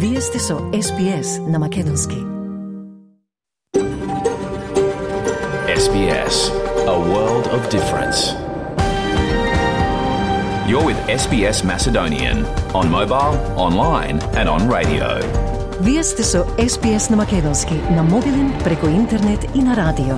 Вие сте со SBS на Македонски. SBS, a world of difference. You're with SBS Macedonian on mobile, online and on radio. Вие сте со SBS на Македонски на мобилен, преку интернет и на радио.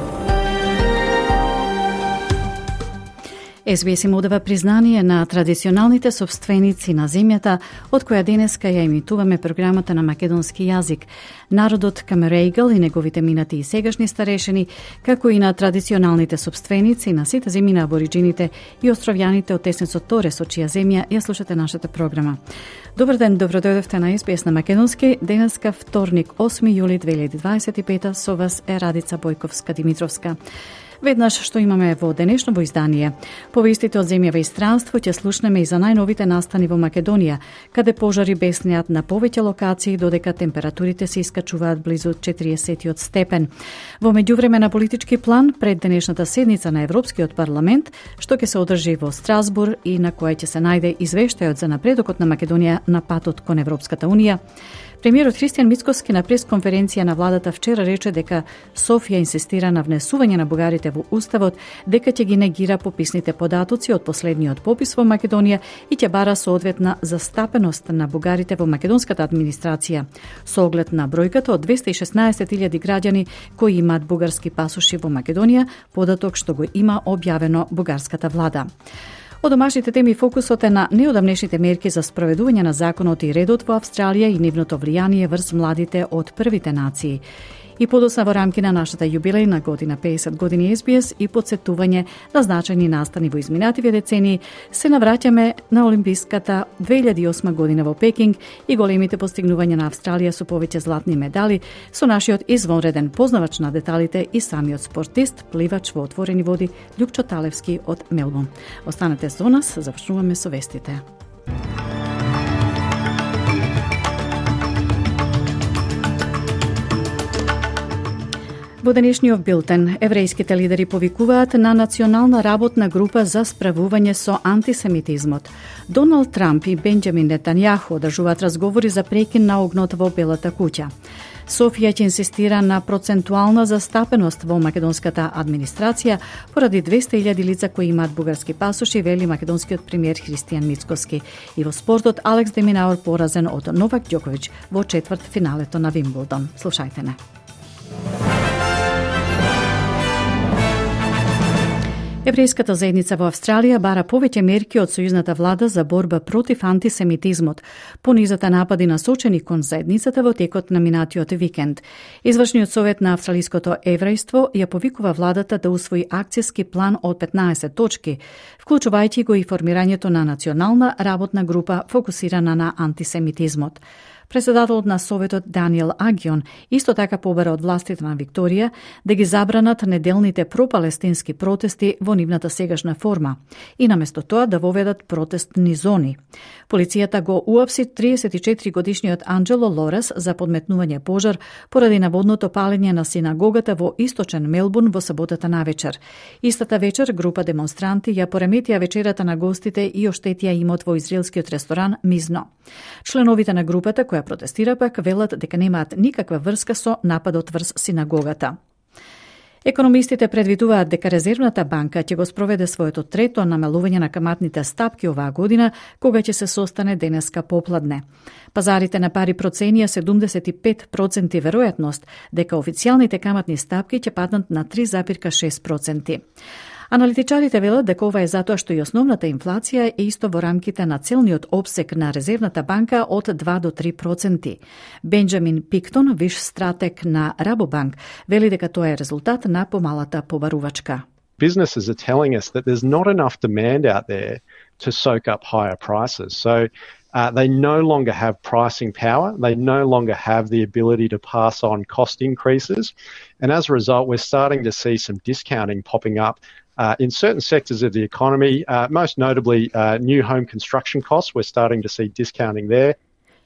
SBS им одава признание на традиционалните собственици на земјата, од која денеска ја емитуваме програмата на македонски јазик. Народот Камерейгал и неговите минати и сегашни старешени, како и на традиционалните собственици на сите земји на абориджините и островјаните од Теснецот Торе, со чија земја ја слушате нашата програма. Добар ден, добродојдовте на SBS на Македонски. Денеска вторник, 8 јули 2025, со вас е Радица Бојковска-Димитровска. Веднаш што имаме во денешното издание. По вестите од земјава и странство ќе слушнеме и за најновите настани во Македонија, каде пожари беснеат на повеќе локации, додека температурите се искачуваат близу 40 степен. Во меѓувреме на политички план, пред денешната седница на Европскиот парламент, што ќе се одржи во Страсбур и на која ќе се најде извештајот за напредокот на Македонија на патот кон Европската унија, премиерот Христијан Мицкоски на пресконференција на владата вчера рече дека Софија инсистира на внесување на бугарите во Уставот, дека ќе ги негира пописните податоци од последниот попис во Македонија и ќе бара соодветна застапеност на бугарите во македонската администрација, со оглед на бројката од 216.000 граѓани кои имаат бугарски пасоши во Македонија, податок што го има објавено бугарската влада. Од домашните теми фокусот е на неодамнешните мерки за спроведување на законот и редот во Австралија и нивното влијание врз младите од првите нации. И подосна во рамки на нашата јубилејна година 50 години SBS и подсетување на значајни настани во изминативе децении, се навраќаме на Олимписката 2008 година во Пекинг и големите постигнувања на Австралија со повеќе златни медали, со нашиот извонреден познавач на деталите и самиот спортист, пливач во отворени води Љупчо Талевски од Мелбурн. Останете со нас, започнуваме со вестите. Во денешниот билтен, еврејските лидери повикуваат на национална работна група за справување со антисемитизмот. Доналд Трамп и Бенџамин Нетањаху одржуваат разговори за прекин на огнот во Белата куќа. Софија ќе инсистира на процентуална застапеност во македонската администрација поради 200.000 лица кои имаат бугарски пасоши, вели македонскиот премиер Христијан Мицкоски. И во спортот Алекс Деминаур поразен од Новак Ѓоковиќ во четврт финалето на Вимблдон. Слушајте не. Еврејската заедница во Австралија бара повеќе мерки од сојузната влада за борба против антисемитизмот, по низата напади насочени кон заедницата во текот на минатиот викенд. Извршниот совет на австралиското еврејство ја повикува владата да усвои акцијски план од 15 точки, вклучувајќи го и формирањето на национална работна група фокусирана на антисемитизмот. Председателот на Советот Даниел Агион исто така побара од властите на Викторија да ги забранат неделните пропалестински протести во нивната сегашна форма и наместо тоа да воведат протестни зони. Полицијата го уапси 34 годишниот Анджело Лорес за подметнување пожар поради наводното палење на синагогата во источен Мелбурн во саботата навечер. Истата вечер група демонстранти ја пореметија вечерата на гостите и оштетија имот во израелскиот ресторан Мизно. Членовите на групата која протестира пак велат дека немаат никаква врска со нападот врз синагогата. Економистите предвидуваат дека Резервната банка ќе го спроведе своето трето намалување на каматните стапки оваа година, кога ќе се состане денеска попладне. Пазарите на пари проценија 75% веројатност дека официјалните каматни стапки ќе паднат на 3,6%. Аналитичарите велат дека ова е затоа што и основната инфлација е исто во рамките на целниот обсек на Резервната банка од 2 до 3%. Бенџамин Пиктон, виш стратег на Рабобанк, вели дека тоа е резултат на помалата побарувачка. Businesses are telling us that there's not enough demand out there to soak up higher prices. So they no longer have pricing power. They no longer have the ability to pass on cost increases. And as a result, we're starting to see some discounting popping up in certain sectors of the economy, most notably new home construction costs. We're starting to see discounting there.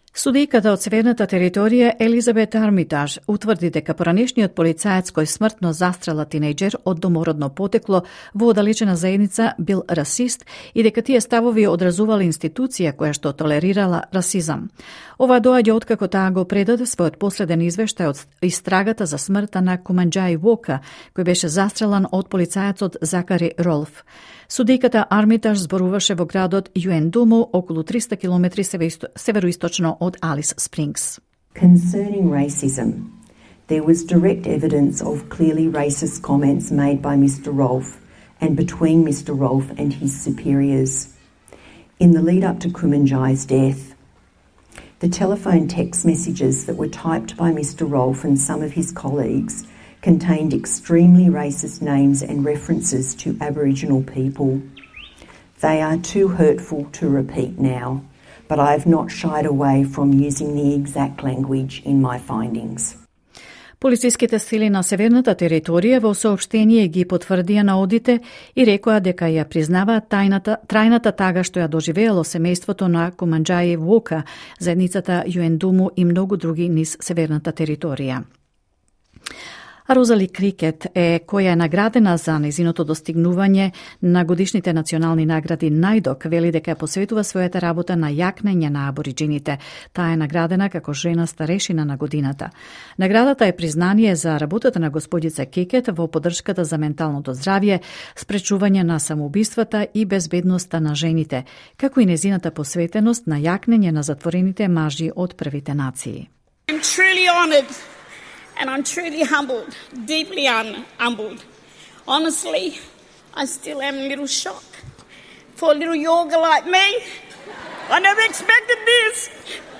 Судиката од северната територија Елизабет Армитаж утврди дека поранешниот полицаец кој смртно застрела тинејџер од домородно потекло во оддалечена заедница бил расист и дека тие ставови одразувале институција која што толерирала расизам. Ова доаѓа откако таа го предаде својот последен извештај од истрагата за смртта на Куманџаи Вока, кој беше застрелан од полицаецот Закари Ролф. Судиката Армитаж зборуваше во градот Юендуму, околу 300 километри североисточно од Алис Спрингс. Concerning racism, there was direct evidence of clearly racist comments made by Mr. Rolfe and between Mr. Rolfe and his superiors. In the lead up to Kumanjai's death, the telephone text messages that were typed by Mr. Rolfe and some of his colleagues contained extremely racist names and references to Aboriginal people. They are too hurtful to repeat now, but I have not shied away from using the exact language in my findings. Полициските сили на северната територија во соопштение ги потврдија наодите и рекоа дека ја признаваат трајната тага што ја доживеело семејството на Куманџаи Вока, заедницата Юендуму и многу други низ северната територија. Розали Крикет која е наградена за незиното достигнување на годишните национални награди Најдок, вели дека ја посветува својата работа на јакнење на абориџините. Таа е наградена како жена старешина на годината. Наградата е признание за работата на господица Крикет во поддршката за менталното здравје, спречување на самоубиствата и безбедноста на жените, како и незината посветеност на јакнење на затворените мажи од првите нации. I'm truly honored. And I'm truly humbled, deeply humbled. Honestly, I still am a little shocked. For a little Yorga like me, I never expected this.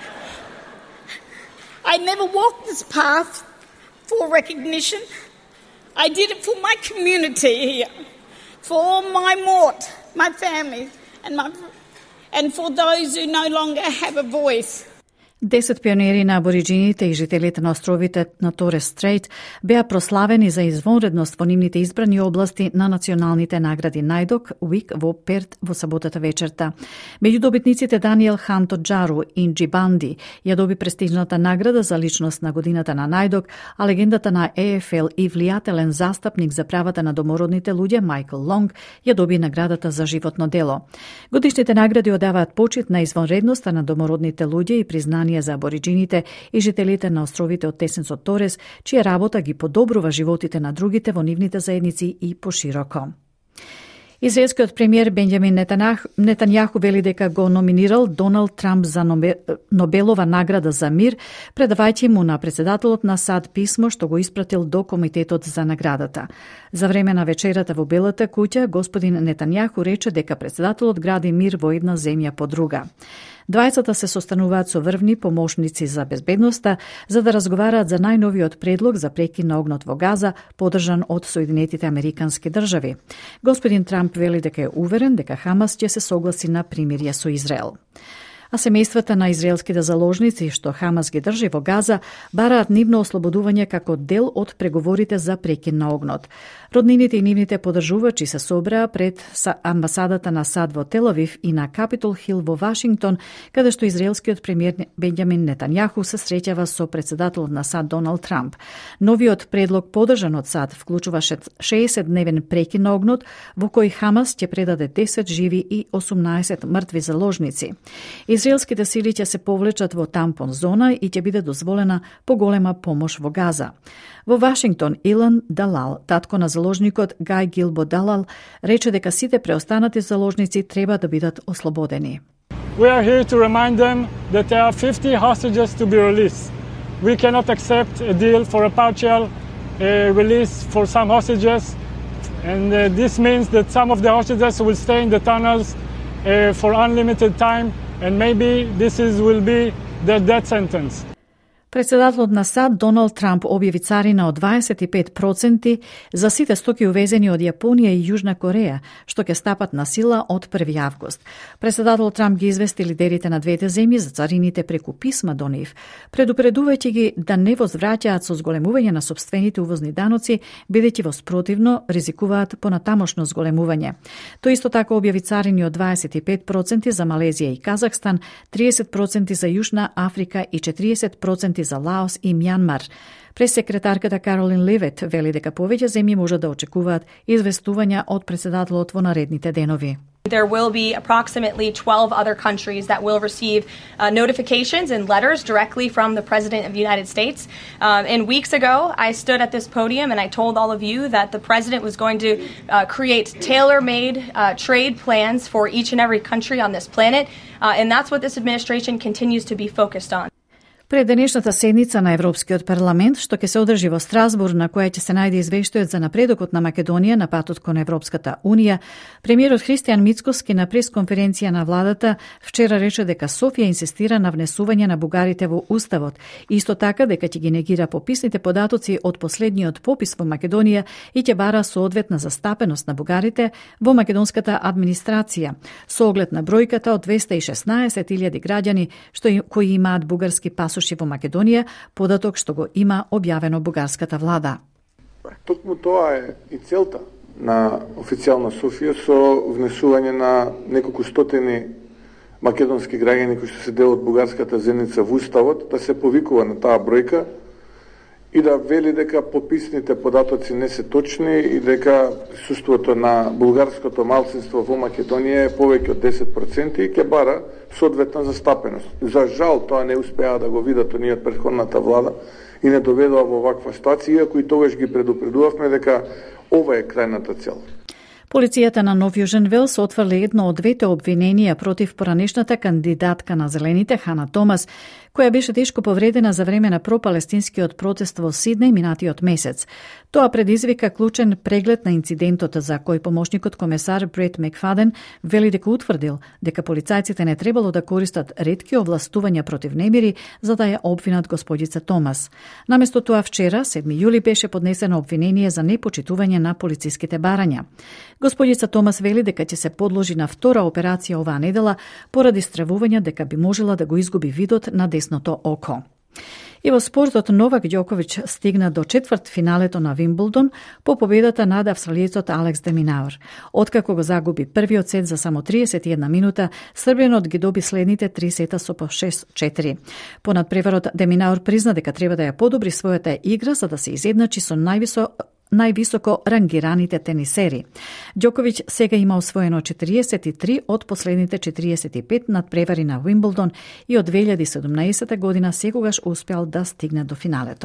I never walked this path for recognition. I did it for my community here, for all my mort, my family, and for those who no longer have a voice. 10 пионери на абориџините и жителите на островите на Торес Стрейт беа прославени за извонредност во нивните избрани области на националните награди Најдок Уик во Перт во саботата вечерта. Меѓу добитниците Даниел Ханто Джару Инджи Банди ја доби престижната награда за личност на годината на Најдок, а легендата на ЕФЛ и влијателен застапник за правата на домородните луѓе Майкл Лонг ја доби наградата за животно дело. Годишните награди одаваат почит на извонредноста на домородните луѓе и признание за абориџините и жителите на островите од тесенцот Торес, чија работа ги подобрува животите на другите во нивните заедници и пошироко. Израелскиот премиер Бенџамин Нетањаху вели дека го номинирал Доналд Трамп за Нобелова награда за мир, предавајќи му на председателот на САД писмо што го испратил до Комитетот за наградата. За време на вечерата во Белата куќа, господин Нетањаху рече дека председателот гради мир во една земја по друга. Двајцата се состануваат со врвни помошници за безбедноста за да разговараат за најновиот предлог за прекин на огнот во Газа, поддржан од Соединетите Американски држави. Господин Трамп вели дека е уверен дека Хамас ќе се согласи на примирие со Израел. А семејствата на израелските заложници што Хамас ги држи во Газа бараат нивно ослободување како дел од преговорите за прекин на огнот. Роднините и нивните поддржувачи се собраа пред амбасадата на САД во Тел Авив и на Капитол Хил во Вашингтон, каде што израелскиот премиер Бенџамин Нетањаху се среќава со председателот на САД Доналд Трамп. Новиот предлог поддржан од САД вклучуваше 60-дневен прекин на огнот во кој Хамас ќе предаде 10 живи и 18 мртви заложници. Израелските сили ќе се повлечат во тампон зона и ќе биде дозволена поголема помош во Газа. Во Вашингтон, Илан Далал, татко на заложникот Гај Гилбо Далал, рече дека сите преостанати заложници треба да бидат ослободени. We are here to remind them that there are 50 hostages to be released. We cannot accept a deal for a partial release for some hostages, and this means that some of the hostages will stay in the tunnels for unlimited time, and maybe will be their death sentence. Председателот на САД Доналд Трамп објави царина од 25% за сите стоки увезени од Јапонија и Јужна Кореја, што ќе стапат на сила од 1 август. Председателот Трамп ги извести лидерите на двете земји за царините преку писма до нив, предупредувајќи ги да не возвраќаат со зголемување на сопствените увозни даноци, бидејќи во спротивно ризикуваат понатамошно зголемување. Тој исто така објави царини од 25% за Малезија и Казахстан, 30% за Јужна Африка и 40% за Лаос и Мјанмар. Пресекретарката Каролин Левет вели дека повеќе земји можат да очекуваат известувања од председателот во наредните денови. There will be approximately 12 other countries that will receive notifications and letters directly from the President of the United States. And weeks ago, I stood at this podium and I told all of you that the President was going to create tailor-made trade plans for each and every country on this planet. And that's what this administration continues to be focused on. Пред денешната седница на Европскиот парламент, што ќе се одржи во Страсбург, на која ќе се најде извештајот за напредокот на Македонија на патот кон Европската Унија, премиерот Христијан Мицкоски на пресконференција на владата вчера рече дека Софија инсистира на внесување на бугарите во Уставот, исто така дека ќе ги негира пописните податоци од последниот попис во Македонија и ќе бара соодветна застапеност на бугарите во македонската администрација, со оглед на бројката од 216.000 граѓани кои имаат бугарски пасоши во Македонија, податок што го има објавено бугарската влада. Токму тоа е и целта на официјална Софија со внесување на неколку стотини македонски граѓани кои што се дел од бугарската земјица во Уставот, да се повикува на таа бројка и да вели дека пописните податоци не се точни и дека присуството на булгарското малцинство во Македонија е повеќе од 10% и ќе бара соодветна застапеност. За жал тоа не успеа да го видат оние од претходната влада и не доведува во ваква ситуација, иако и тогаш ги предупредувавме дека ова е крајната цел. Полицијата на Нов Јужен Велс отфрли едно од двете обвиненија против поранешната кандидатка на Зелените Хана Томас, која беше тешко повредена за време на пропалестинскиот протест во Сиднеј минатиот месец. Тоа предизвика клучен преглед на инцидентот за кој помошникот комесар Брет Макфаден вели дека утврдил дека полицајците не требало да користат ретки овластувања против немири за да ја обвинат господица Томас. Наместо тоа вчера, 7 јули, беше поднесено обвинение за непочитување на полициските барања. Господица Томас вели дека ќе се подложи на втора операција оваа недела поради стравување дека би можела да го изгуби видот на десното око. И во спортот Новак Ѓоковиќ стигна до четвртфиналето на Вимблдон по победата над австралиецот Алекс де Минаур. Откако го загуби првиот сет за само 31 минута, србијанот ги доби следните 3 сета со по 6-4. Понад преварот де Минаур призна дека треба да ја подобри својата игра за да се изедначи со највисоко рангираните тенисери. Ѓоковиќ сега има освоено 43 од последните 45 надпревари на Уимблдон и од 2017 година секогаш успеал да стигне до финалето.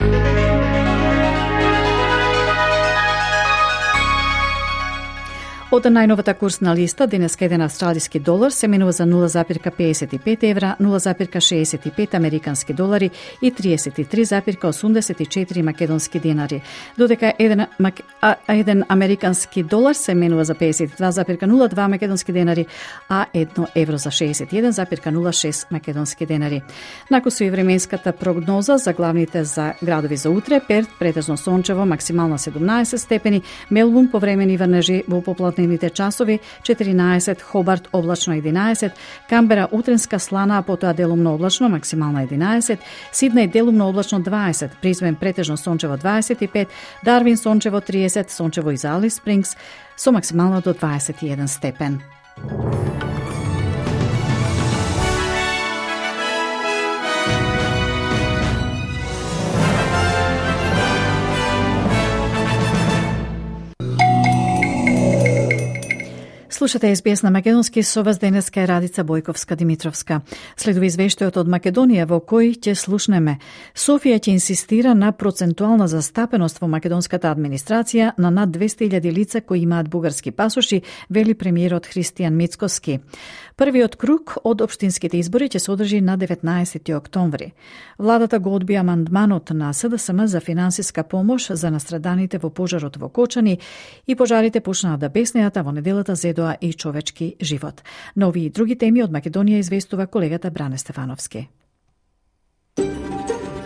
Од најновата курсна листа, денеска еден австралиски долар се менува за 0,55 евра, 0,65 американски долари и 33,84 македонски динари, додека еден американски долар се менува за 52,02 македонски динари, а 1 евро за 61,06 македонски динари. Накусу и временската прогноза за главните за градови за утре: Перт претежно сончево, максимално 17 степени, Мелбурн повремени врнежи во поплатни часови 14, Хобарт облачно 11, Камбера утренска слана, а потоа делумно облачно, максимално 11, Сиднеј делумно облачно 20, Брисбен претежно сончево 25, Дарвин сончево 30, сончево и за Алис Спрингс со максимално до 21 степен. Слушате СБС на македонски, со вас денеска е Радица Бојковска-Димитровска. Следува извештајот од Македонија во кој ќе слушнеме: Софија ќе инсистира на процентуална застапеност во македонската администрација на над 200.000 лица кои имаат бугарски пасоши, вели премиерот Христијан Мицкоски. Првиот круг од општинските избори ќе се одржи на 19 октомври. Владата го одби амандманот на СДСМ за финансиска помош за настраданите во пожарот во Кочани и пожарите почнаа да беснеат, а во неделата зедоа и човечки живот. На овие и други теми од Македонија известува колегата Бране Стефановски.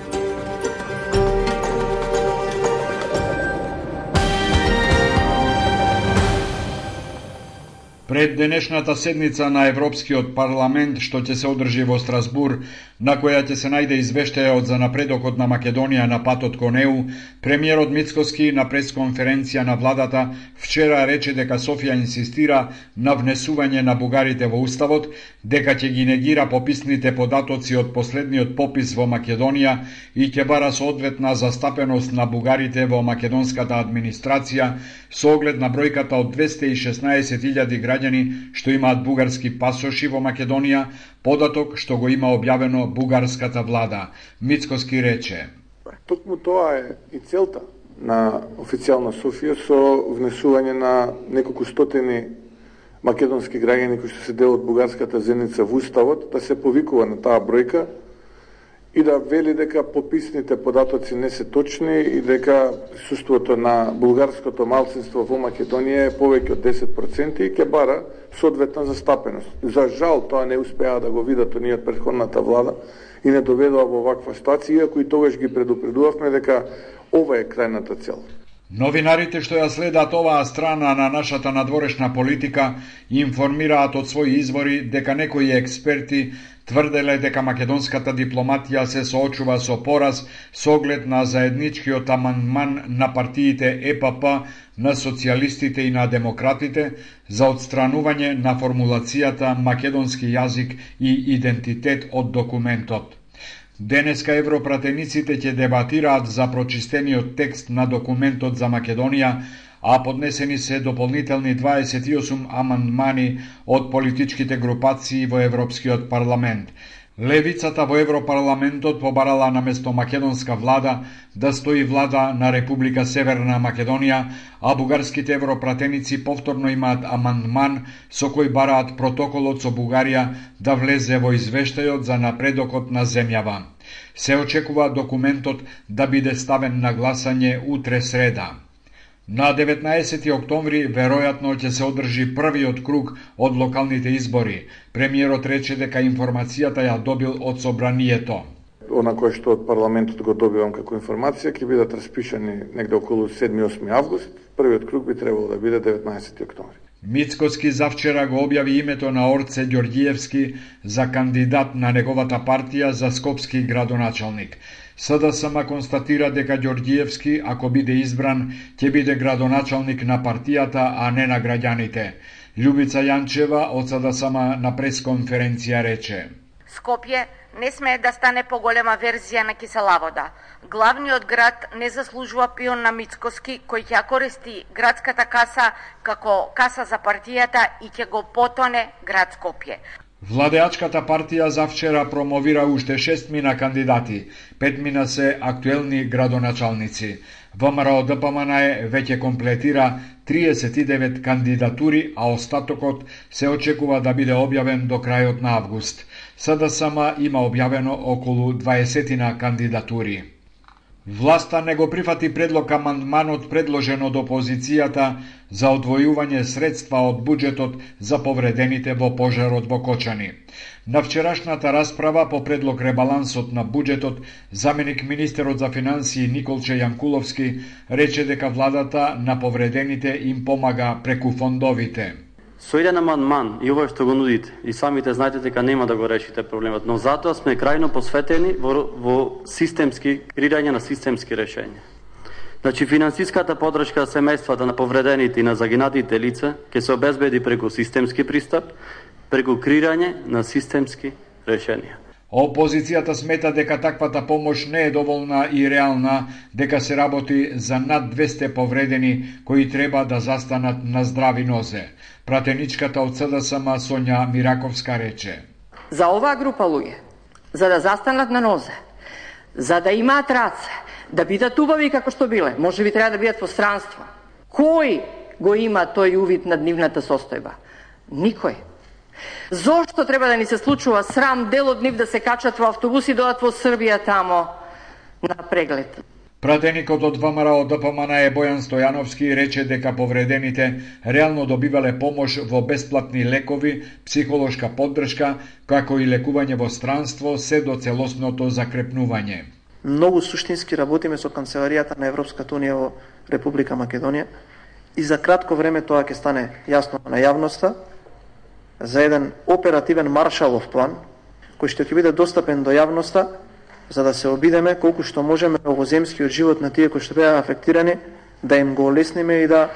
Пред денешната седница на Европскиот парламент, што ќе се одржи во Страсбур, на која ќе се најде извештајот за напредокот на Македонија на патот кон ЕУ, премиерот Мицкоски на пресконференција на владата вчера рече дека Софија инсистира на внесување на бугарите во Уставот, дека ќе ги негира пописните податоци од последниот попис во Македонија и ќе бара соодветна застапеност на бугарите во македонската администрација со оглед на бројката од 216.000 граѓани што имаат бугарски пасоши во Македонија, податок што го има објавено бугарската влада. Мицкоски рече: Токму тоа е и целта на официјална Софија со внесување на неколку стотини македонски граѓани кои што се дел од бугарската заедница во Уставот, да се повикува на таа бројка и да вели дека пописните податоци не се точни и дека присуството на булгарското малцинство во Македонија е повеќе од 10% и ќе бара соодветна застапеност. За жал тоа не успеа да го видат оние од претходната влада и не доведува во ваква ситуација, иако и тогаш ги предупредувавме дека ова е крајната цел. Новинарите што ја следат оваа страна на нашата надворешна политика информираат од своји извори дека некои експерти тврделе дека македонската дипломатија се соочува со пораз со оглед на заедничкиот амандман на партиите ЕПП, на социјалистите и на демократите за отстранување на формулацијата македонски јазик и идентитет од документот. Денеска европратениците ќе дебатираат за прочистениот текст на документот за Македонија, а поднесени се дополнителни 28 амандмани од политичките групации во Европскиот парламент. Левицата во Европарламентот побарала наместо македонска влада да стои влада на Република Северна Македонија, а бугарските европратеници повторно имаат амандман со кој бараат протоколот со Бугарија да влезе во извештајот за напредокот на земјава. Се очекува документот да биде ставен на гласање утре среда. На 19 октомври веројатно ќе се одржи првиот круг од локалните избори. Премиерот рече дека информацијата ја добил од собранието. Она кое што од парламентот го добивам како информација ќе бидат распишани негде околу 7-8 август. Првиот круг би требало да биде 19 октомври. Мицкоски завчера го објави името на Орце Ѓорѓиевски за кандидат на неговата партија за скопски градоначалник. СДСМ констатира дека Ѓорѓиевски, ако биде избран, ќе биде градоначалник на партијата, а не на граѓаните. Љубица Јанчева од СДСМ на пресконференција рече: Скопје не смее да стане поголема верзија на кисела вода. Главниот град не заслужува пион на Мицкоски, кој ќе користи градската каса како каса за партијата и ќе го потоне град Скопје. Владеачката партија завчера промовира уште 6 мина кандидати, 5 мина се актуелни градоначалници. ВМРО ДПМН веќе комплетира 39 кандидатури, а остатокот се очекува да биде објавен до крајот на август. СДСМ има објавено околу 20 кандидатури. Власта не го прифати предлог амандманот предложен од опозицијата за одвојување средства од буџетот за повредените во пожарот во Кочани. На вчерашната расправа по предлог ребалансот на буџетот, заменик министерот за финансии Николче Јанкуловски рече дека владата на повредените им помага преку фондовите. Со еден амандман и ова што го нудите, и самите знаете дека нема да го решите проблемот, но затоа сме крајно посветени во системски креирање на системски решенја. Значи, финансиската подршка за семејствата на повредените и на загинатите лица ќе се обезбеди преку системски пристап, преку креирање на системски решенија. Опозицијата смета дека таквата помош не е доволна и реална, дека се работи за над 200 повредени кои треба да застанат на здрави нозе. Пратеничката од СДСМ Сонја Мираковска рече: За оваа група луѓе, за да застанат на нозе, за да имаат раце, да бидат убави како што биле, може би треба да бидат во странство. Кој го има тој увид на нивната состојба? Никој. Зошто треба да ни се случува срам дел од нив да се качат во автобуси и дојдат во Србија тамо на преглед? Пратеникот од ВМРО ДПМН Бојан Стојановски рече дека повредените реално добивале помош во бесплатни лекови, психолошка поддршка, како и лекување во странство, се до целосното закрепнување. Многу суштински работиме со Канцеларијата на Европската Унија во Република Македонија и за кратко време тоа ќе стане јасно на јавноста. за еден оперативен маршалов план, кој што ќе биде достапен до јавноста, за да се обидеме колку што можеме овоземскиот живот на тие кои што беа афектирани, да им го олесниме и да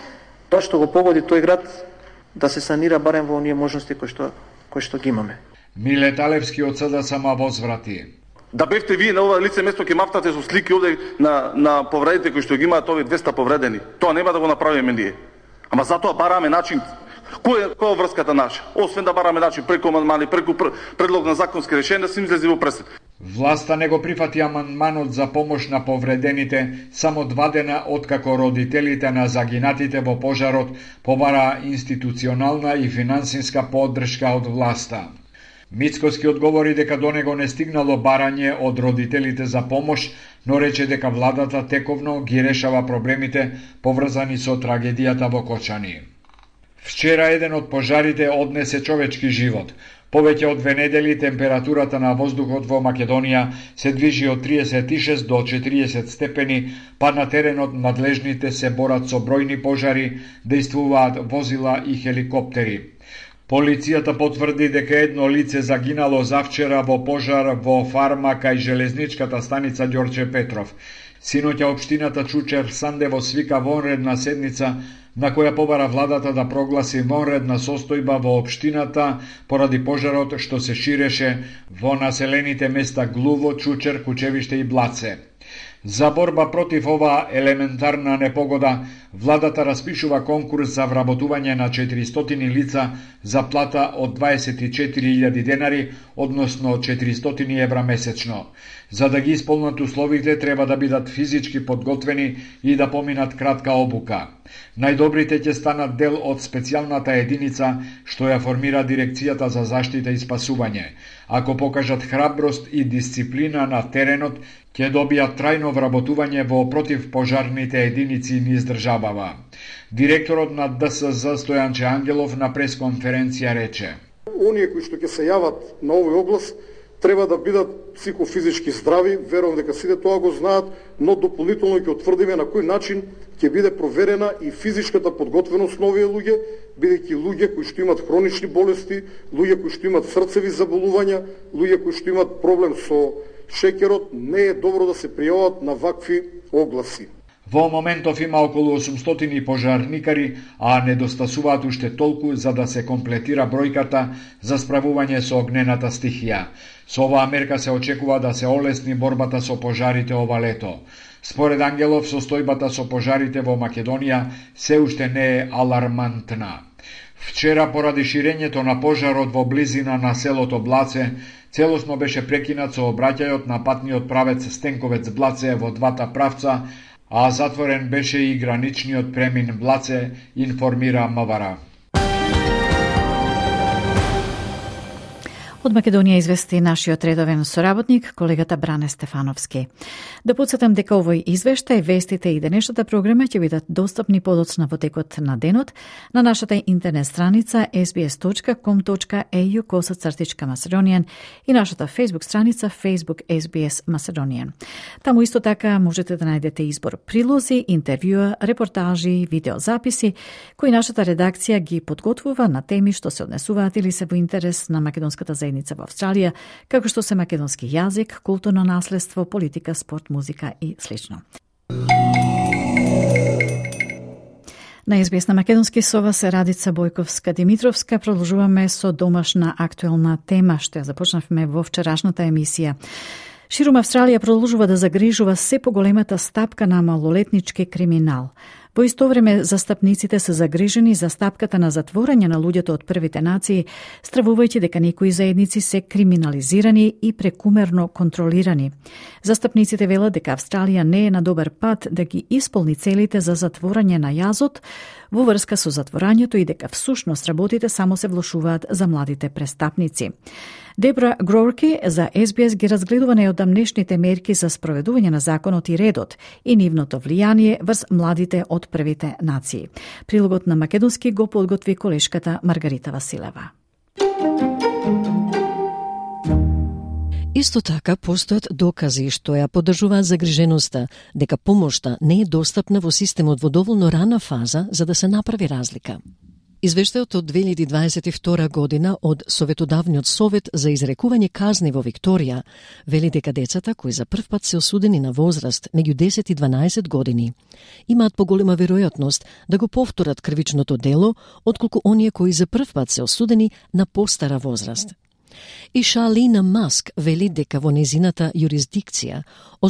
тоа што го погоди тој град да се санира барем во оние можности кои што ги имаме. Миле Талевски од СДСМ ма возврати. Да бевте вие на ова лице место ќе мафтате со слики овде на повредите кои што ги имаат овие 200 повредени. Тоа нема да го направиме ние. Ама затоа бараме начин. Која е врската наша? Освен да бараме начин преку амандмани, преку предлог на законски решенија, се им излези во пресет. Власта не го прифати амандманот за помош на повредените само 2 дена откако родителите на загинатите во пожарот побара институционална и финансиска поддршка од власта. Мицкоски одговори дека до него не стигнало барање од родителите за помош, но рече дека владата тековно ги решава проблемите поврзани со трагедијата во Кочани. Вчера еден од пожарите однесе човечки живот. Повеќе од 2 недели температурата на воздухот во Македонија се движи од 36 до 40 степени, па на теренот надлежните се борат со бројни пожари, действуваат возила и хеликоптери. Полицијата потврди дека едно лице загинало завчера во пожар во фарма кај железничката станица Ѓорче Петров. Синоќа општината Чучер Сандево свика вонредна седница на која побара владата да прогласи вонредна состојба во општината поради пожарот што се ширеше во населените места Глуво, Чучер, Кучевиште и Блаце. За борба против ова елементарна непогода, владата распишува конкурс за вработување на 400 лица за плата од 24.000 денари, односно 400 евра месечно. За да ги исполнат условите, треба да бидат физички подготвени и да поминат кратка обука. Најдобрите ќе станат дел од специјалната единица што ја формира Дирекцијата за заштита и спасување. Ако покажат храброст и дисциплина на теренот, ќе добијат трајно вработување во противпожарните единици низ државава. Директорот на ДСЗ Стојанче Ангелов на пресконференција рече: Оние кои што ќе се јават на овој оглас треба да бидат психофизички здрави, верувам дека сите тоа го знаат, но дополнително ќе утврдиме на кој начин ќе биде проверена и физичката подготвеност на овие луѓе, бидејќи луѓе кои што имат хронични болести, луѓе кои што имат срцеви заболувања, луѓе кои што имат проблем со шеќерот, не е добро да се пријават на вакви огласи. Во моментов има околу 800 пожарникари, а недостасуваат уште толку за да се комплетира бројката за справување со огнената стихија. Со оваа мерка се очекува да се олесни борбата со пожарите ова лето. Според Ангелов, состојбата со пожарите во Македонија се уште не е алармантна. Вчера, поради ширењето на пожарот во близина на селото Блаце, целосно беше прекинат сообраќајот на патниот правец Стенковец-Блаце во двата правца, а затворен беше и граничниот премин Блаце, информира МВР. Од Македонија извести нашиот редовен соработник, колегата Бране Стефановски. Да подсетам дека овој извештај, вестите и денешната програма ќе бидат достапни подоцна во текот на денот на нашата интернет страница sbs.com.au/Macedonian и нашата Facebook страница Facebook SBS Macedonian. Таму исто така можете да најдете избор прилози, интервјуа, репортажи, видеозаписи кои нашата редакција ги подготвува на теми што се однесуваат или се во интерес на македонската заедница во Австралија, како што се македонски јазик, културно наследство, политика, спорт, музика и слично. На SBS на македонски со вас е Радица Бојковска-Димитровска. Продолжуваме со домашна актуелна тема што ја започнавме во вчерашната емисија. Ширум Австралија продолжува да загрижува се поголемата стапка на малолетнички криминал. Во исто време, застапниците се загрижени за стапката на затворање на луѓето од првите нации, стравувајќи дека некои заедници се криминализирани и прекумерно контролирани. Застапниците велат дека Австралија не е на добар пат да ги исполни целите за затворање на јазот во врска со затворањето и дека всушност работите само се влошуваат за младите престапници. Дебра Грорки за SBS ги разгледува најодамнешните мерки за спроведување на законот и редот и нивното влијание врз младите од првите нации. Прилогот на македонски го подготви колешката Маргарита Василева. Исто така постојат докази што ја поддржуваат загриженоста дека помошта не е достапна во системот во доволно рана фаза за да се направи разлика. Извештајот од 2022 година од Советодавниот совет за изрекување казни во Викторија вели дека децата кои за прв пат се осудени на возраст меѓу 10 и 12 години имаат поголема веројатност да го повторат кривичното дело отколку оние кои за прв пат се осудени на постара возраст. И Шалина Маск вели дека во незината юрисдикција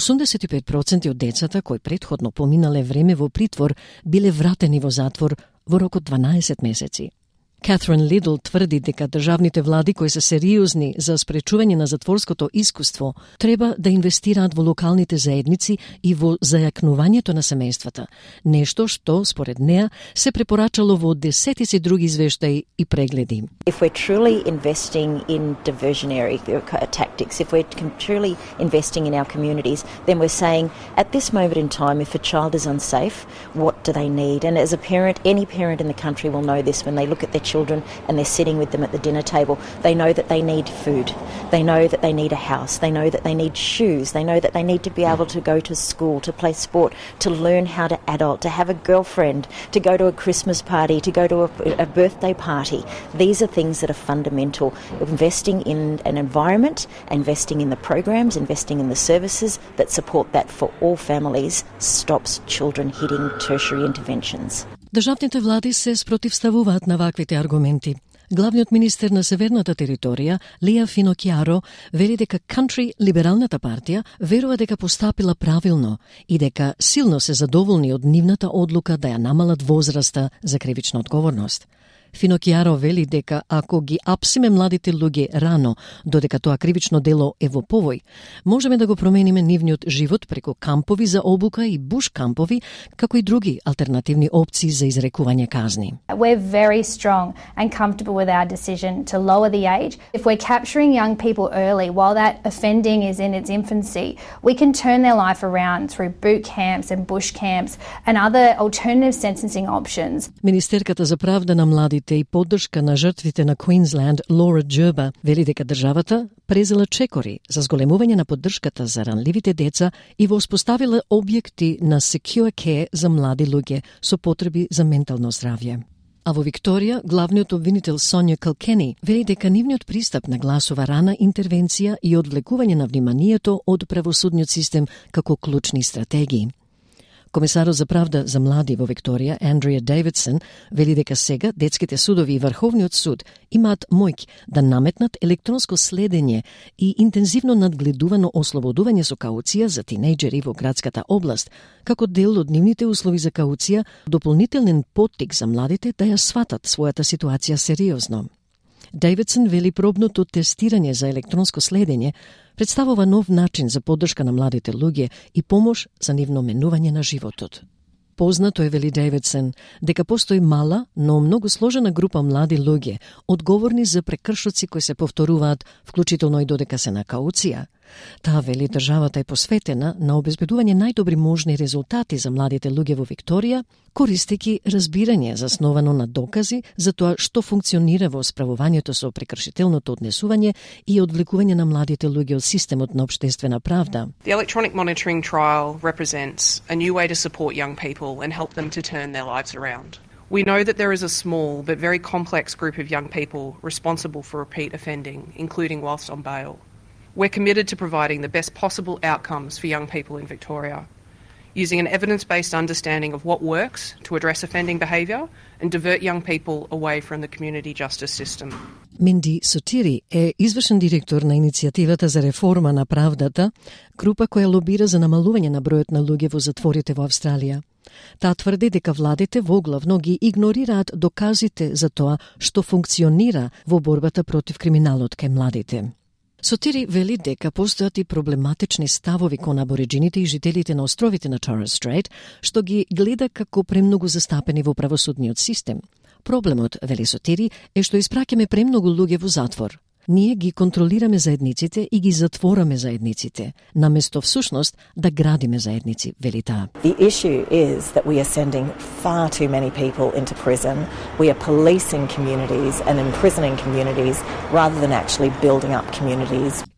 85% од децата кои претходно поминале време во притвор биле вратени во затвор во рок од 12 месеци. Катрин Лидл тврди дека државните влади кои се сериозни за спречување на затворското искуство треба да инвестираат во локалните заедници и во зајакнувањето на семејствата, нешто што, според неа, се препорачало во десетици други извештаи и прегледи. If we're truly investing in diversionary tactics, if we're truly investing in our communities, then we're saying, at this moment in time, if a child is unsafe, what do they need? And as a parent, any parent in the country will know this when they look at their children and they're sitting with them at the dinner table. They know that they need food. They know that they need a house. They know that they need shoes. They know that they need to be able to go to school, to play sport, to learn how to adult, to have a girlfriend, to go to a Christmas party, to go to a birthday party. These are things that are fundamental. Investing in an environment, investing in the programs, investing in the services that support that for all families stops children hitting tertiary interventions. Државните влади се спротивставуваат на ваквите аргументи. Главниот министер на Северната територија, Лија Финокјаро, вели дека Country, либералната партија, верува дека постапила правилно и дека силно се задоволни од нивната одлука да ја намалат возраста за кривична одговорност. Финокјаро вели дека ако ги апсиме младите луѓе рано, додека тоа кривично дело е во повој, можеме да го промениме нивниот живот преку кампови за обука и буш кампови, како и други алтернативни опции за изрекување казни. We're very strong and comfortable with our decision to lower the age. If we're capturing young people early while that offending is in its infancy, we can turn their life around through boot camps and bush camps and other alternative sentencing options. Министерката за правда на младите и поддршка на жртвите на Квинсленд, Лора Джерба, вели дека државата презела чекори за зголемување на поддршката за ранливите деца и воспоставила објекти на secure care за млади луѓе со потреби за ментално здравје. А во Викторија, главниот обвинител Сонја Калкени вели дека нивниот пристап нагласува рана интервенција и одвлекување на вниманието од правосудниот систем како клучни стратегии. Комесарот за правда за млади во Викторија, Андрија Дейвидсон, вели дека сега детските судови и Врховниот суд имаат моќ да наметнат електронско следење и интензивно надгледувано ослободување со кауција за тинејџери во градската област, како дел од нивните услови за кауција, дополнителен поттик за младите да ја сватат својата ситуација сериозно. Дейвидсон вели пробното тестирање за електронско следење представува нов начин за поддршка на младите луѓе и помош за нивно менување на животот. Познато е, вели Дейвидсон, дека постои мала, но многу сложена група млади луѓе, одговорни за прекршоци кои се повторуваат, вклучително и додека се на кауција. Таа вели државата е посветена на обезбедување најдобри можни резултати за младите луѓе во Викторија, користејќи разбирање засновано на докази за тоа што функционира во справувањето со прекршителното однесување и одвлекување на младите луѓе од системот на општествена правда. The electronic monitoring trial represents a new way to support young people and help them to turn their lives around. We know that there is a small but very complex group of young people responsible for repeat offending, including whilst on bail. We're committed to providing the best possible outcomes for young people in Victoria, using an evidence-based understanding of what works to address offending behaviour and divert young people away from the community justice system. Минди Сотири е извршен директор на иницијативата за реформа на правдата, група која лобира за намалување на бројот на луѓе во затворите во Австралија. Таа тврди дека владите воглавно ги игнорираат доказите за тоа што функционира во борбата против криминалот кај младите. Сотири вели дека постојат и проблематични ставови кон абориџините и жителите на островите на Торрес Стрейт, што ги гледа како премногу застапени во правосудниот систем. Проблемот, вели Сотири, е што испраќаме премногу луѓе во затвор. Ние ги контролираме заедниците и ги затвораме заедниците, наместо всушност да градиме заедници, вели таа. The issue is that we are sending far too many people into prison. We are policing communities and imprisoning communities rather than actually building up communities.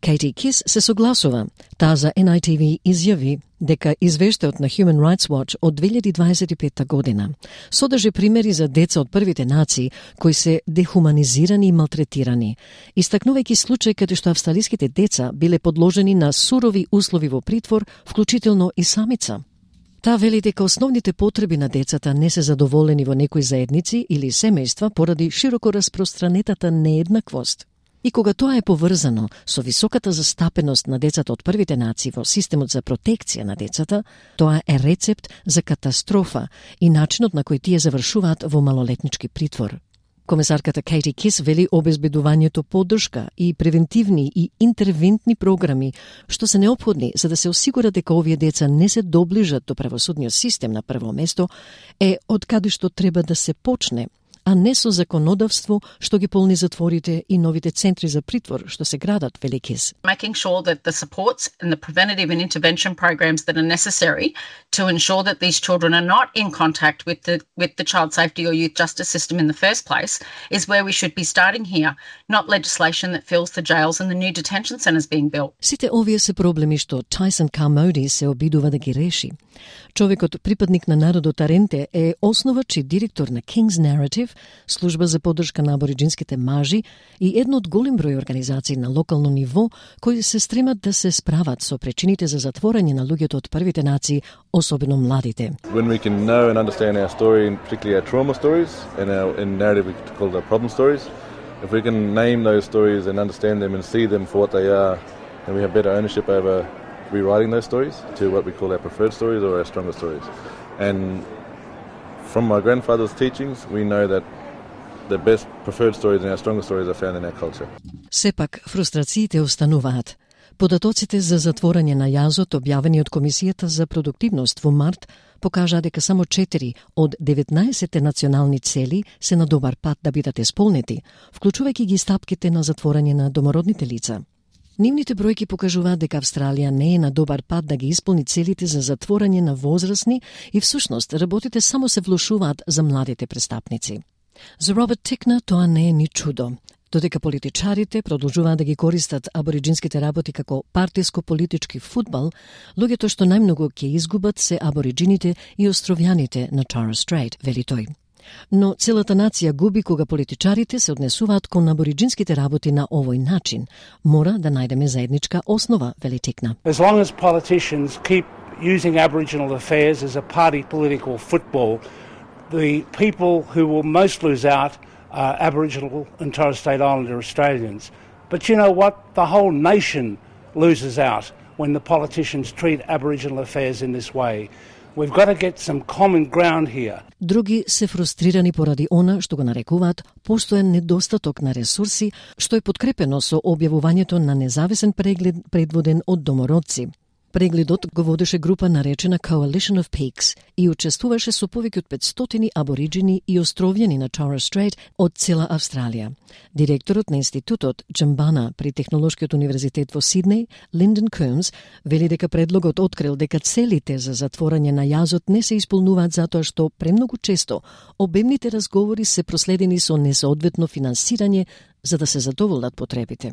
Katie Kiss се согласува. Таа за NITV изјави дека извештајот на Human Rights Watch од 2025 година содржи примери за деца од првите нации кои се дехуманизирани и малтретирани, истакнувајќи случаи каде што австралиските деца биле подложени на сурови услови во притвор, вклучително и самица. Таа вели дека основните потреби на децата не се задоволени во некои заедници или семејства поради широко распространетата нееднаквост. И кога тоа е поврзано со високата застапеност на децата од првите нации во системот за протекција на децата, тоа е рецепт за катастрофа и начинот на кој тие завршуваат во малолетнички притвор. Комесарката Кейти Кис вели обезбедувањето поддршка и превентивни и интервентни програми што се неопходни за да се осигура дека овие деца не се доближат до правосудниот систем на прво место е од каде што треба да се почне, а не со законодавство што ги полни затворите и новите центри за притвор што се градат, вели Кис. Making sure that the supports and the preventative and intervention programs that are necessary to ensure that these children are not in contact with the child safety or youth justice system in the first place is where we should be starting here, not legislation that fills the jails and the new detention centres being built. Сите овие се проблеми што Tyson Carmody се обидува да ги реши. Човекот, припадник на народот Аренте, е основач и директор на King's Narrative, служба за поддршка на абориджинските мажи и едно од голем број организации на локално ниво кои се стремат да се справат со причините за затворање на луѓето од првите нации, особено младите. When we can know and understand our story, and particularly our trauma stories, and in narrative we call them problem stories, if we can name those stories and understand them and see them for what they are, then we have better ownership over rewriting those stories to what we call our preferred stories or our stronger stories. And from my grandfather's teachings, we know that the best preferred stories and our stronger stories are found in our culture. Сепак, фрустрациите остануваат. Податоците за затворање на јазот, објавени од Комисијата за продуктивност во март, покажа дека само 4 од 19 национални цели се на добар пат да бидат исполнети, вклучувајќи ги стапките на затворање на домородните лица. Нивните бројки покажуваат дека Австралија не е на добар пат да ги исполни целите за затворање на возрастни и всушност работите само се влошуваат за младите престапници. За Роберт Тикнер тоа не е ни чудо. Додека политичарите продолжуваат да ги користат абориджинските работи како партиско-политички фудбал, луѓето што најмногу ќе изгубат се абориджините и островјаните на Torres Strait, вели тој. Но целата нација губи кога политичарите се однесуваат кон абориджинските работи на овој начин. Мора да најдеме заедничка основа, вели Тикна. As long as politicians keep using Aboriginal affairs as a party political football, the people who will most lose out are Aboriginal and Torres Strait Islander Australians. But you know what? The whole nation loses out when the politicians treat Aboriginal affairs in this way. We've got to get some common ground here. Други се фрустрирани поради она што го нарекуваат постојан недостаток на ресурси, што е подкрепено со објавувањето на независен преглед предводен од домородци. Прегледот го водеше група наречена Coalition of Peaks и учествуваше со повеќе од 500 абориджини и островјани на Torres Strait од цела Австралија. Директорот на институтот Джамбана при Технолошкиот универзитет во Сиднеј, Линден Кумс, вели дека предлогот открил дека целите за затворање на јазот не се исполнуваат затоа што премногу често обемните разговори се проследени со несоодветно финансирање за да се задоволат потребите.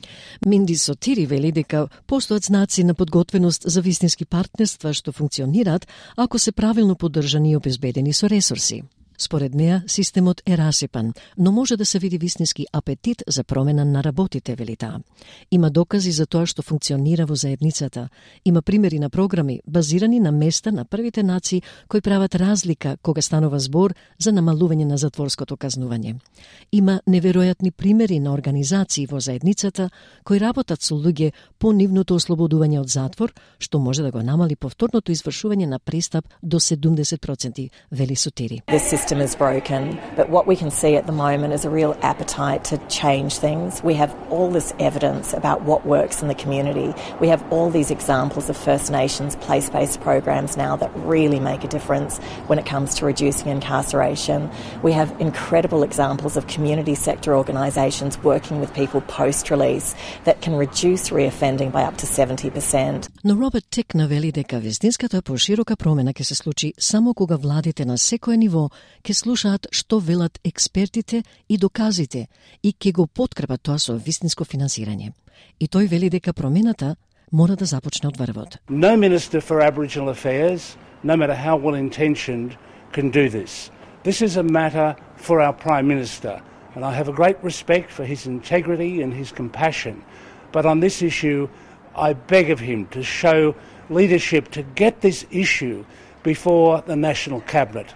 Минди Сотири вели дека постојат знаци на подготвеност за вистински партнерства што функционираат ако се правилно поддржани и обезбедени со ресурси. Според неа, системот е расипан, но може да се види вистински апетит за промена на работите, вели таа. Има докази за тоа што функционира во заедницата. Има примери на програми базирани на места на првите нации кои прават разлика кога станува збор за намалување на затворското казнување. Има неверојатни примери на организации во заедницата кои работат со луѓе по нивното ослободување од затвор, што може да го намали повторното извршување на престап до 70%, вели Сотири. System is broken, but what we can see at the moment is a real appetite to change things. We have all this evidence about what works in the community. We have all these examples of First Nations place-based programs now that really make a difference when it comes to reducing incarceration. We have incredible examples of community sector organisations working with people post-release that can reduce reoffending by up to 70%. Но Роберт Тик навели дека вистинската поширока промена ќе се случи само кога владите на секое ниво ке слушаат што велат експертите и доказите и ке го подкрепат тоа со вистинско финансирање. И тој вели дека промената мора да започне од врвот. No Minister for Aboriginal Affairs, no matter how well-intentioned, can do this. This is a matter for our Prime Minister, and I have a great respect for his integrity and his compassion. But on this issue, I beg of him to show leadership to get this issue before the National Cabinet.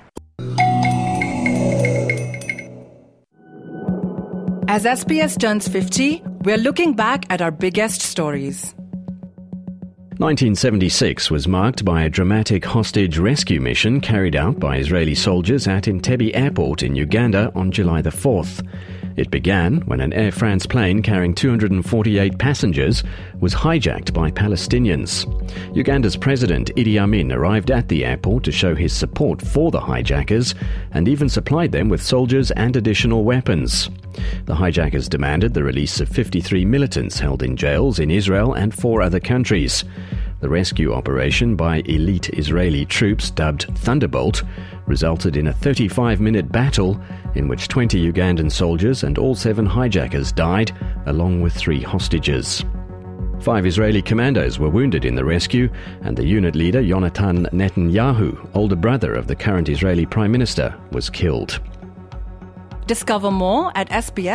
As SBS turns 50, we're looking back at our biggest stories. 1976 was marked by a dramatic hostage rescue mission carried out by Israeli soldiers at Entebbe Airport in Uganda on July the 4th. It began when an Air France plane carrying 248 passengers was hijacked by Palestinians. Uganda's President Idi Amin arrived at the airport to show his support for the hijackers and even supplied them with soldiers and additional weapons. The hijackers demanded the release of 53 militants held in jails in Israel and 4 other countries. The rescue operation by elite Israeli troops dubbed Thunderbolt resulted in a 35-minute battle in which 20 Ugandan soldiers and all 7 hijackers died, along with 3 hostages. 5 Israeli commandos were wounded in the rescue, and the unit leader, Yonatan Netanyahu, older brother of the current Israeli Prime Minister, was killed. Discover more at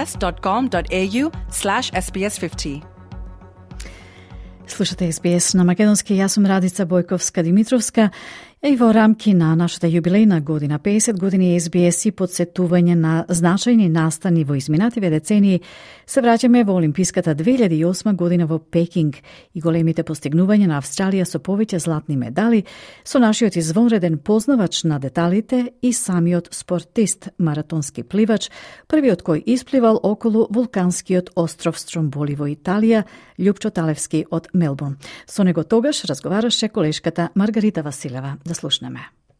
sbs.com.au/SBS50. Слушате SBS на македонски, јас сум Радица Бојковска-Димитровска. И во рамки на нашата јубилејна година, 50 години SBS и подсетување на значајни настани во изминативе децении, се враќаме во Олимписката 2008 година во Пекинг и големите постигнувања на Австралија со повеќе златни медали, со нашиот извонреден познавач на деталите и самиот спортист, маратонски пливач, првиот кој испливал околу вулканскиот остров Стромболи во Италија, Љупчо Талевски од Мелбурн. Со него тогаш разговараше колешката Маргарита Василева. Да слушнеме.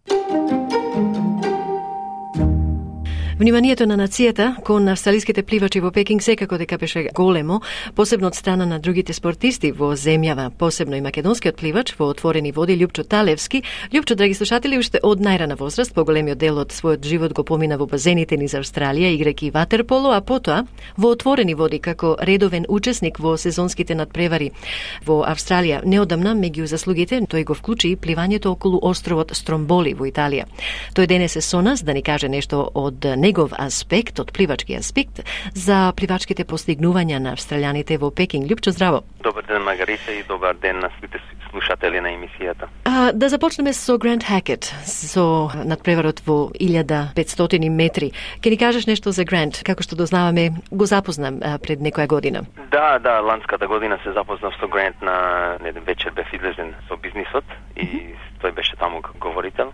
Вниманието на нацијата кон австралиските пливачи во Пекинг секако дека беше големо, посебно од страна на другите спортисти во земјава, посебно и македонскиот пливач во отворени води Љупчо Талевски. Љупчо, драги слушатели, уште од најрана возраст, поголемиот дел од својот живот го помина во базените низ Австралија, играјќи ватерполо, а потоа во отворени води како редовен учесник во сезонските надпревари во Австралија. Неодамна, меѓу заслугите, тој го вклучи и пливањето околу островот Стромболи во Италија. Тој денес е со нас да ни каже нешто од негов аспект, од пливачки аспект, за пливачките постигнувања на австралијаните во Пекинг. Љупчо, здраво! Добар ден, Маргарита, и добар ден на сите слушатели на емисијата. Да започнеме со Гранд Хакет, со надпреварот во 1500 метри. Ке ни кажеш нешто за Гранд, како што дознаваме, го запознам пред некоја година. Да, ланската година се запознав со Гранд на еден вечер бев излезен со бизнисот и тој беше таму говорител.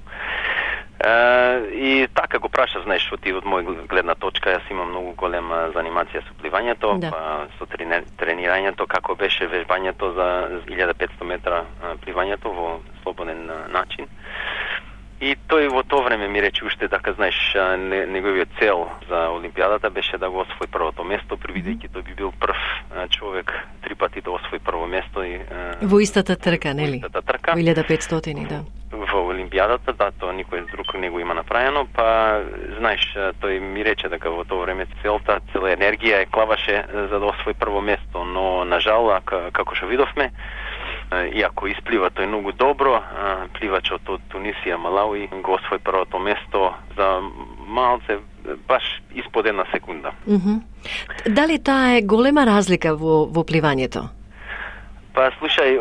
И така го прашав, знаеш, што ти од моја гледна точка, јас имам многу голема занимација со пливањето, со тренирањето, како беше вежбањето за 1500 метра пливањето во слободен начин. И тој во тоа време ми рече уште дека, знаеш, неговиот цел за Олимпијадата беше да го освои првото место, предвидејќи тој би бил прв човек 3 пати да освои прво место и во истата трка, нели? Во истата трка. Во 1500, да. Во Олимпијадата, да, тоа никој друг не го има направено, па знаеш, тој ми рече дека во тоа време цела енергија е клаваше за да освои прво место, но на жал, како што видовме, иако исплива тој многу добро, пливачот од Тунисија, Малауи, го освои првото место за малце, баш испод 1 секунда. Дали таа е голема разлика во пливањето? Па, слушај,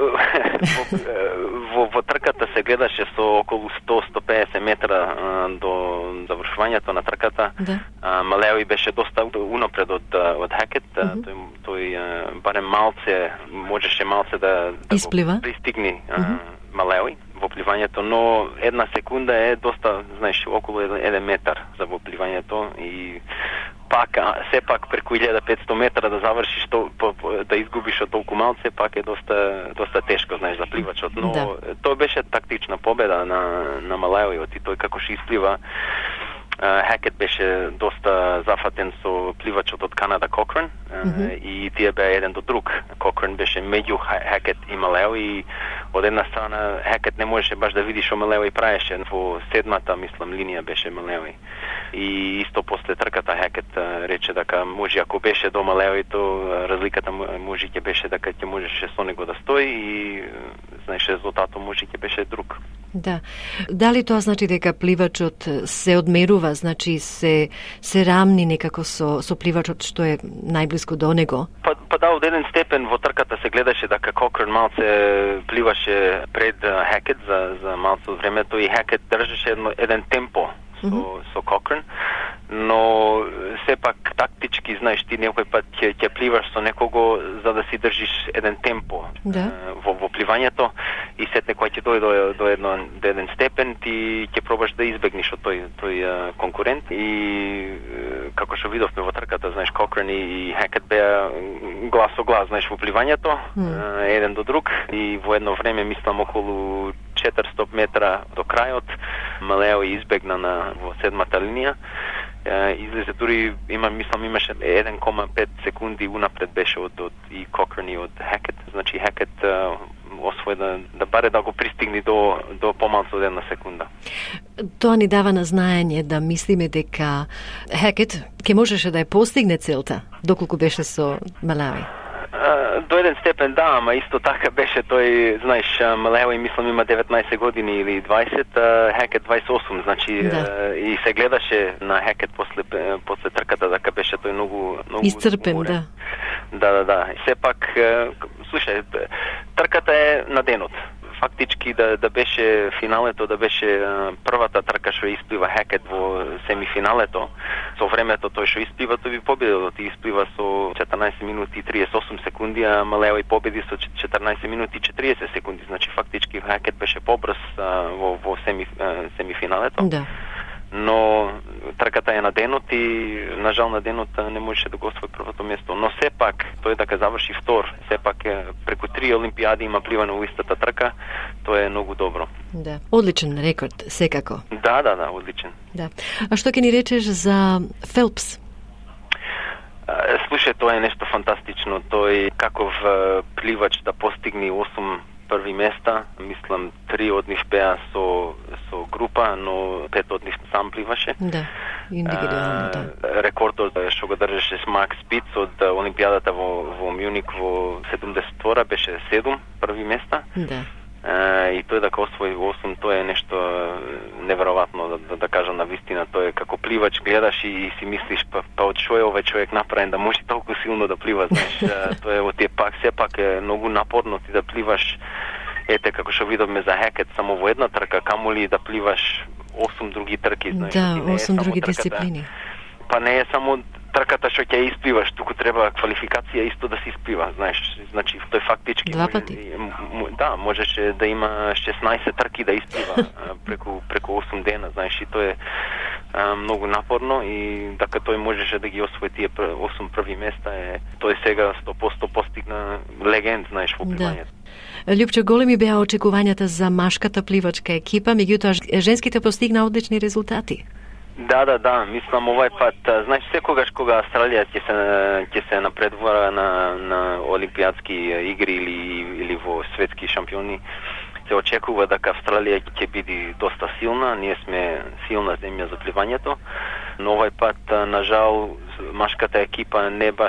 во трката се гледаше со околу 100-150 метра до завршувањето на трката. Да. Малеуи беше доста унапред од Хакет. Тој барем малце, можеше малце да исплива, го пристигне Малеуи во пливањето, но 1 секунда е доста, знаеш, околу 1 метар за во пливањето и сепак преку 1500 метра да завршиш да изгубиш од толку малце, пак е доста тешко, знаеш, за пливачот, но тоа беше тактична победа на Малеуи, и тој како што исплива Хекет беше доста зафатен со пливачот од Канада Кокрен и тие беа еден до друг. Кокрен беше меѓу Хекет и Малео и од една страна Хекет не можеше баш да види што Малео и праеше. Во седмата, мислам, линија беше Малео и исто после трката Хекет рече дека може ако беше до Малео и то разликата може ќе беше дека ќе можеше со него да стои и знаеш резултатот може ќе беше друг. Да. Дали тоа значи дека пливачот се одмерува, значи се рамни некако со пливачот што е најблиску до него? Па да, од еден степен во трката се гледаше дека Кокрен малце пливаше пред Хекет за малце од времето и Хекет држеше еден темпо со Кокрен, но сепак тактички, знаеш, ти некој пат ќе пливаш со некого за да си држиш еден темпо во пливањето и сетне кој ќе дојде до еден степен, ти ќе пробаш да избегнеш од тој конкурент и како што видовме во трката, знаеш, Кокрен и Хекет беа глас со глас, знаеш, во пливањето, еден до друг и во едно време, мислам, околу 400 метра до крајот, Малео избегна во седмата линија. Излезе дури, имаше 1,5 секунди унапред беше од и Кокрен и од Хекет. Значи Хекет освои да баре да го пристигне до помалку од една секунда. Тоа ни дава на знаење да мислиме дека Хекет ќе можеше да ја постигне целта доколку беше со Малео. До еден степен да, ама исто така беше тој, знаеш, Малео мислам има 19 години или 20, Хекет 28, значи и се гледаше на Хекет после трката дека беше тој многу исцрпен, да. Да. Сепак, слушај, трката е на денот. Фактички да беше финалето, да беше првата трка што исплива Хекет во семифиналето, со времето тој што исплива, тој би победил. Тој исплива со 14 минути и 38 секунди, а Малео и победи со 14 минути и 40 секунди. Значи фактички Хекет беше побрз во семифиналето. Да. Но трката е на денот и нажал на денот не можеше да го освои првото место. Но сепак тој дека заврши втор, сепак преку 3 олимпијади има пливано во истата трка, тоа е многу добро. Да, одличен рекорд секако. Да, одличен. Да. А што ќе ни речеш за Фелпс? Слушај, тоа е нешто фантастично. Тој каков пливач да постигне 8 први места, мислам 3 од нив беа со група, но 5 од нив сам пливаше. Да, индивидуално, да. Рекордот што го држеше Макс Спиц од олимпијадата во Мюник во 72-ра беше 7 први места. Да. И тој дека освои 8, тоа е нешто неверојатно да кажам на вистина. Тоа е како пливач гледаш и си мислиш па од што е овој човек направен да може толку силно да плива, знаеш. Тоа е од тие сепак е многу напорно ти да пливаш. Ете како што видовме за Хекет само во една трка, камоли да пливаш 8 други трки, знаеш. Да, 8 други дисциплини. Па не е само трката што ќе испливаш, туку треба квалификација исто да се исплива, знаеш. Значи тој фактички два пати. Да, можеше да има 16 трки да исплива преку 8 дена, знаеш, и тоа е многу напорно и дека тој можеше да ги освои тие 8 први места тој сега 100% постигна легенд, знаеш, во пливањето. Љупчо, големи беа очекувањата за машката пливачка екипа, меѓутоа женските постигна одлични резултати. Да, мислам овај пат, знаеш, секогаш кога Австралија ќе се напредува на олимпијадски игри или во светски шампиони, се очекува дека Австралија ќе биде доста силна, ние сме силна земја за пливањето, но овај пат, нажал, машката екипа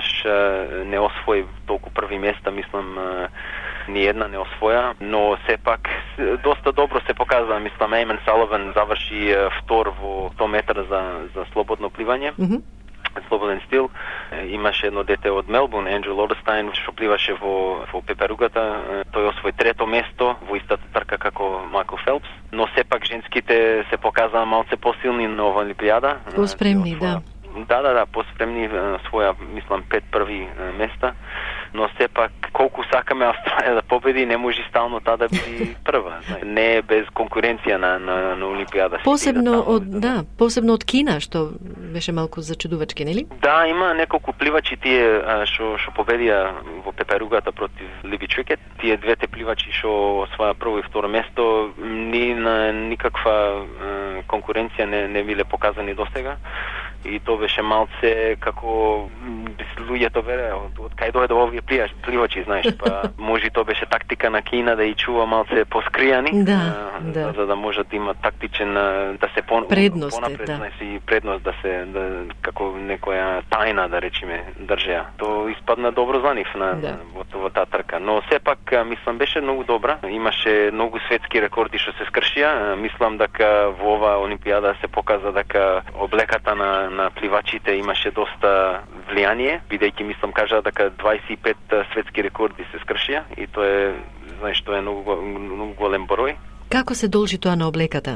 не освои толку први места, мислам, ни една не освоја, но сепак доста добро се показа, мислам, Еймен Салован заврши втор во 100 метра за слободно пливање. Слободен стил. Имаше едно дете од Мелбурн, Ендрю Лодестайн, што пливаше во пеперугата. Тој освои трето место во истата трка како Майкл Фелпс, но сепак женските се показаа малце посилни на ова олимпијада. Поспремни, да. Да, поспремни, своја, мислам, 5 први места, но сепак колку сакаме Австралија да победи, не може стално таа да биде прва. Не е без конкуренција на олимпијада. Посебно од Кина, што беше малку зачудувачки, нели? Да, има неколку пливачи тие што победија во пеперугата против Либи Трикет. Тие двете пливачи што освоја прво и второ место ни на никаква конкуренција не биле показани досега. И тоа беше малце како луѓето вереа од кај дојде овие пливачи, знаеш, па може тоа беше тактика на Кина да и чува малце поскријани, за да може да има тактичен да се предност, знаеш, и предност да се како некоја тајна да речеме држеа. Тоа испадна добро за нив во таа трка, но сепак мислам беше многу добра. Имаше многу светски рекорди што се скршија. Мислам дека во оваа олимпијада се показа дека облеката на пливачите имаше доста влијание, бидејќи мислам кажа дека 25 светски рекорди се скршија и тоа е, знаеш, тоа е многу голем број. Како се должи тоа на облеката?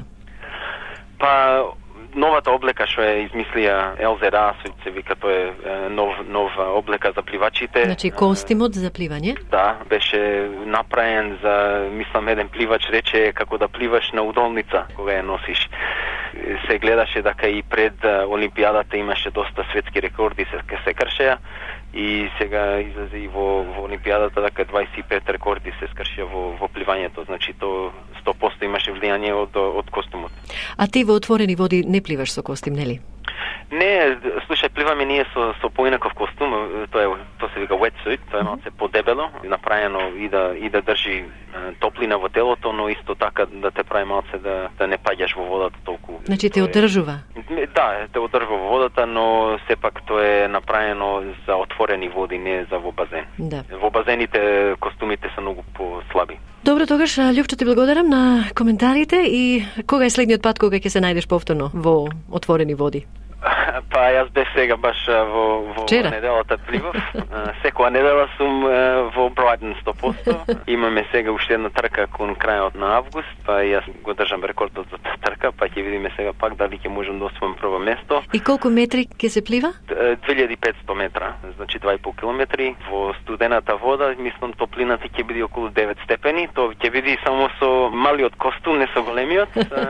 Па новата облека што е измислија Елзе Раа, се вика, тоа е нова облека за пливачите. Значи костимот за пливање? Да, беше направен за, мислам, еден пливач рече како да пливаш на удолница кога ја носиш. Се гледаше дека и пред олимпијадата имаше доста светски рекорди се кршеа и сега излезе и во олимпијадата дека 25 рекорди се скршија во пливањето, значи тоа 100% имаше влијание од костумот. А ти во отворени води не пливаш со костим, нели? Не, слушај, пливаме ние со поинаков костум, тоа се вика wetsuit, тоа е малце подебело, направено и да држи топлина во телото, но исто така да те прави малце да не паѓаш во водата толку. Значи те одржува? Да, те одржува во водата, но сепак тоа е направено за отворени води, не за во базен. Да. Во базените костумите се многу послаби. Добро, тогаш, Љупчо, ти благодарам на коментарите и кога е следниот пат кога ќе се најдеш повторно во отворени води? Па јас бев сега баш во неделата пливав. Секоја недела сум во Брайтон 100%. Имаме сега уште една трка кон крајот на август, па јас го држам рекордот за таа трка, па ќе видиме сега пак дали ќе можам да освоим прво место. И колку метри ќе се плива? 2500 метра, значи 2,5 километри. Во студената вода, мислам, топлината ќе биде околу 9 степени. Тоа ќе биде само со малиот костум, не со големиот.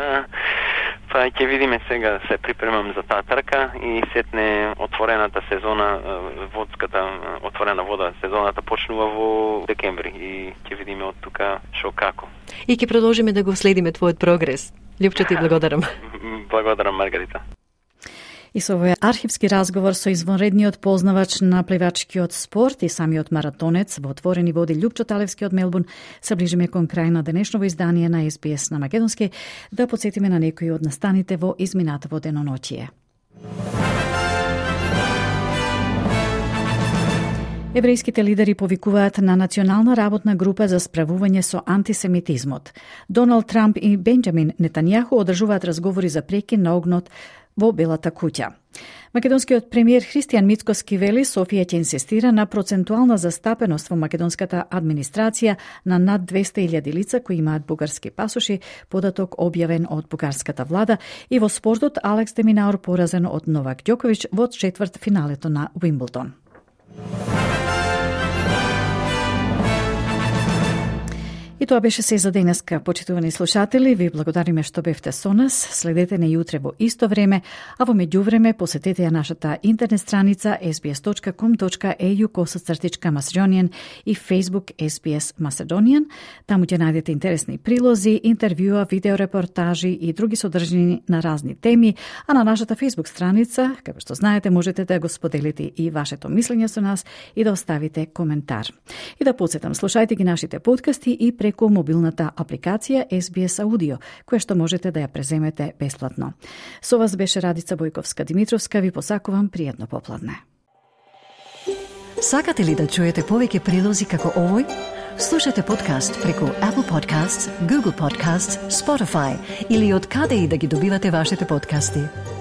Па ќе видиме сега, се припремам за таа трка и сетне отворената сезона, водската отворена вода, сезоната почнува во декември и ќе видиме од тука шо како. И ќе продолжиме да го следиме твојот прогрес. Љупчо, ти благодарам. Благодарам, Маргарита. И со овој архивски разговор со извонредниот познавач на плевачкиот спорт и самиот маратонец во отворени води Љупчо Талевски од Мелбурн се ближиме кон крај на денешново издание на SBS на македонски, да подсетиме на некои од настаните во изминатово деноноќие. Еврејските лидери повикуваат на национална работна група за справување со антисемитизмот. Доналд Трамп и Бенџамин Нетањаху одржуваат разговори за прекин на огнот во Белата куќа. Македонскиот премиер Христијан Мицкоски вели Софија ќе инсистира на процентуална застапеност во македонската администрација на над 200.000 лица кои имаат бугарски пасоши, податок објавен од бугарската влада, и во спортот Алекс де Минаур поразен од Новак Ѓоковиќ во четврт финалето на Уимблдон. И тоа беше се за денеска, почитувани слушатели. Ви благодариме што бевте со нас. Следете не јутре во исто време, а во меѓувреме посетете ја нашата интернет страница sbs.com.au/Macedonian и Facebook SBS Macedonian. Таму ќе најдете интересни прилози, интервјуа, видеорепортажи и други содржини на разни теми, а на нашата Facebook страница, како што знаете, можете да го споделите и вашето мислење со нас и да оставите коментар. И да подсетам, слушајте ги нашите подкасти и преку мобилната апликација SBS Audio, која што можете да ја преземете бесплатно. Со вас беше Радица Бојковска-Димитровска, ви посакувам пријатно попладне. Сакате ли да чуете повеќе прилози како овој? Слушате подкаст преку Apple Podcasts, Google Podcasts, Spotify или од каде и да ги добивате вашите подкасти.